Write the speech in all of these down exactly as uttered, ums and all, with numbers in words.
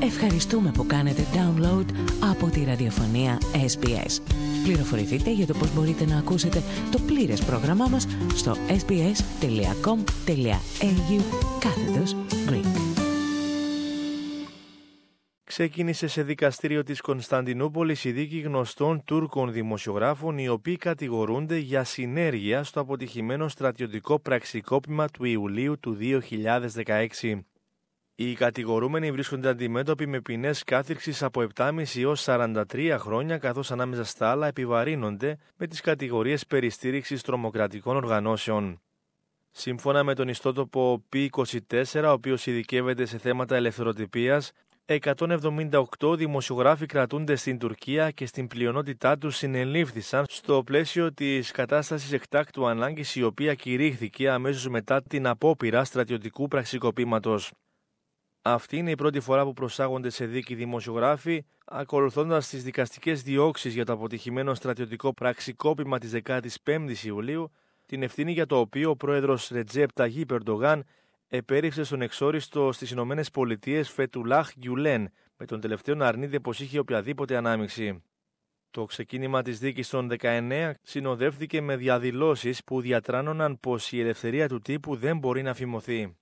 Ευχαριστούμε που κάνετε download από τη ραδιοφωνία ες μπι ες. Πληροφορηθείτε για το πώς μπορείτε να ακούσετε το πλήρες πρόγραμμά μας στο sbs.com.au κάθετος Greek. Ξεκίνησε σε δικαστήριο της Κωνσταντινούπολης η δίκη γνωστών Τούρκων δημοσιογράφων, οι οποίοι κατηγορούνται για συνέργεια στο αποτυχημένο στρατιωτικό πραξικόπημα του Ιουλίου του δύο χιλιάδες δεκαέξι. Οι κατηγορούμενοι βρίσκονται αντιμέτωποι με ποινές κάθυρξης από επτά κόμμα πέντε έως σαράντα τρία χρόνια, καθώς ανάμεσα στα άλλα επιβαρύνονται με τις κατηγορίες περιστήριξης τρομοκρατικών οργανώσεων. Σύμφωνα με τον ιστότοπο πι είκοσι τέσσερα, ο οποίος ειδικεύεται σε θέματα ελευθεροτυπίας, εκατόν εβδομήντα οκτώ δημοσιογράφοι κρατούνται στην Τουρκία και στην πλειονότητά τους συνελήφθησαν στο πλαίσιο της κατάστασης εκτάκτου ανάγκης, η οποία κηρύχθηκε αμέσως μετά την απόπειρα στρατιωτικού πραξικοπήματος. Αυτή είναι η πρώτη φορά που προσάγονται σε δίκη δημοσιογράφοι, ακολουθώντας τις δικαστικές διώξεις για το αποτυχημένο στρατιωτικό πραξικόπημα της δεκάτης πέμπτης Ιουλίου, την ευθύνη για το οποίο ο πρόεδρος Ρετζέπ Ταγίπ Ερντογάν επέριψε στον εξόριστο στις Ηνωμένες Πολιτείες Φετουλάχ Γκιουλέν, με τον τελευταίο να αρνείται πως είχε οποιαδήποτε ανάμειξη. Το ξεκίνημα της δίκης των δεκαεννέα συνοδεύτηκε με διαδηλώσεις που διατράνωναν πως η ελευθερία του τύπου δεν μπορεί να φημωθεί.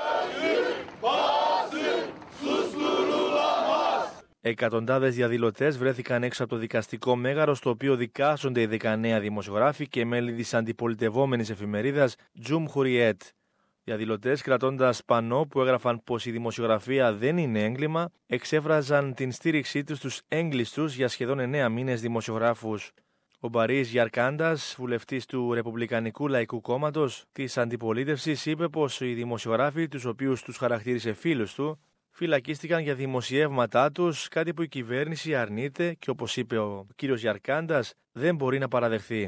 Εκατοντάδες διαδηλωτές βρέθηκαν έξω από το δικαστικό μέγαρο, στο οποίο δικάζονται οι δεκαεννέα δημοσιογράφοι και μέλη της αντιπολιτευόμενης εφημερίδας Cumhuriyet. Διαδηλωτές, κρατώντας πανό που έγραφαν πως η δημοσιογραφία δεν είναι έγκλημα, εξέφραζαν την στήριξή τους στους έγκλειστους για σχεδόν εννέα μήνες δημοσιογράφους. Ο Μπαρίς Γιαρκάντας, βουλευτής του Ρεπουμπλικανικού Λαϊκού Κόμματος της Αντιπολίτευσης, είπε πως οι δημοσιογράφοι, τους οποίους τους χαρακτήρισε φίλους του, φυλακίστηκαν για δημοσιεύματά τους, κάτι που η κυβέρνηση αρνείται και, όπως είπε ο κύριος Γιαρκάντας, δεν μπορεί να παραδεχθεί.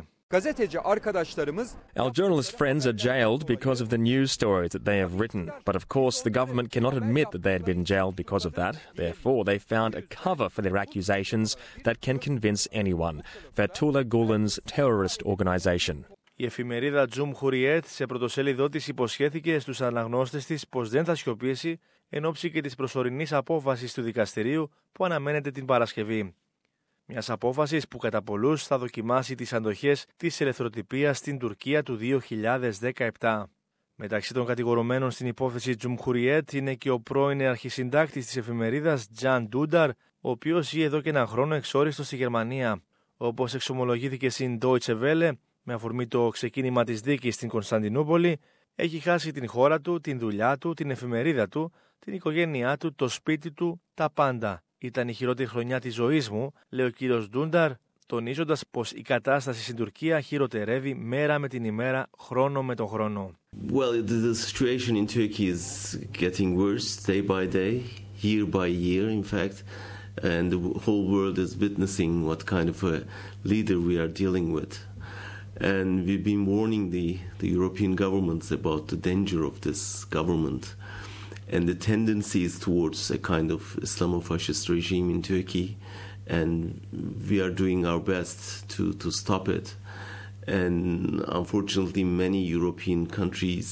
Our journalist friends are jailed because of the news stories that they have written. But of course, the government cannot admit that they had been jailed because of that. Therefore, they found a cover for their accusations that can convince anyone. Fethullah Gulen's terrorist organization. Η εφημερίδα Cumhuriyet σε πρωτοσέλιδό της υποσχέθηκε στους αναγνώστες της πως δεν θα σιωπήσει εν ώψη και της προσωρινής απόφασης του δικαστηρίου που αναμένεται την Παρασκευή. Μιας απόφασης που κατά πολλούς θα δοκιμάσει τις αντοχές της ελευθεροτυπίας στην Τουρκία του δύο χιλιάδες δεκαεπτά. Μεταξύ των κατηγορουμένων στην υπόθεση Cumhuriyet είναι και ο πρώην αρχισυντάκτης της εφημερίδας Can Dündar, ο οποίος ζει εδώ και έναν χρόνο εξόριστος στη Γερμανία. Όπως εξομολογήθηκε στην Deutsche Welle, με αφορμή το ξεκίνημα της δίκης στην Κωνσταντινούπολη, έχει χάσει την χώρα του, την δουλειά του, την εφημερίδα του, την οικογένειά του, το σπίτι του, τα πάντα. Ήταν η χειρότερη χρονιά της ζωής μου, λέει ο κύριος Ντούνταρ, τονίζοντας πως η κατάσταση στην Τουρκία χειροτερεύει μέρα με την ημέρα, χρόνο με τον χρόνο. Well, the situation in Turkey is getting worse day by day, year by year, in fact, and the whole world is witnessing what kind of a leader we are dealing with. And we've been warning the, the European governments about the danger of this government and the tendencies towards a kind of Islamofascist regime in Turkey, and we are doing our best to, to stop it. And unfortunately, many European countries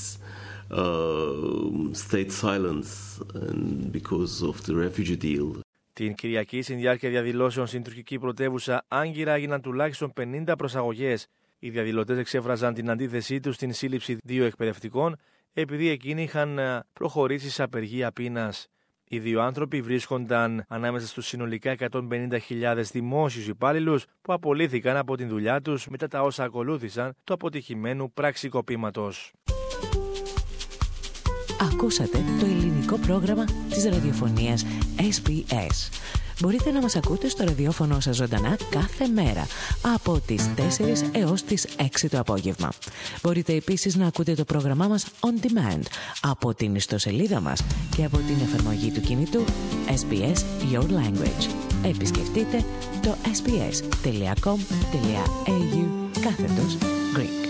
uh, stayed silent because of the refugee deal. Την Κυριακή, στην διάρκεια διαδηλώσεων στην τουρκική πρωτεύουσα Άγκυρα, έγιναν τουλάχιστον πενήντα προσαγωγές. Οι διαδηλωτές εξέφραζαν την αντίθεσή τους στην σύλληψη δύο εκπαιδευτικών, επειδή εκείνοι είχαν προχωρήσει σε απεργία πείνας. Οι δύο άνθρωποι βρίσκονταν ανάμεσα στους συνολικά εκατόν πενήντα χιλιάδες δημόσιους υπάλληλους που απολύθηκαν από την δουλειά τους μετά τα όσα ακολούθησαν του αποτυχημένου πραξικοπήματος. Ακούσατε το ελληνικό πρόγραμμα της ραδιοφωνίας ες μπι ες. Μπορείτε να μας ακούτε στο ραδιόφωνο σας ζωντανά κάθε μέρα από τις τέσσερις έως τις έξι το απόγευμα. Μπορείτε επίσης να ακούτε το πρόγραμμά μας on demand από την ιστοσελίδα μας και από την εφαρμογή του κινητού ες μπι ες Your Language. Επισκεφτείτε το ες μπι ες τελεία κομ τελεία έι γιου κάθετος Greek.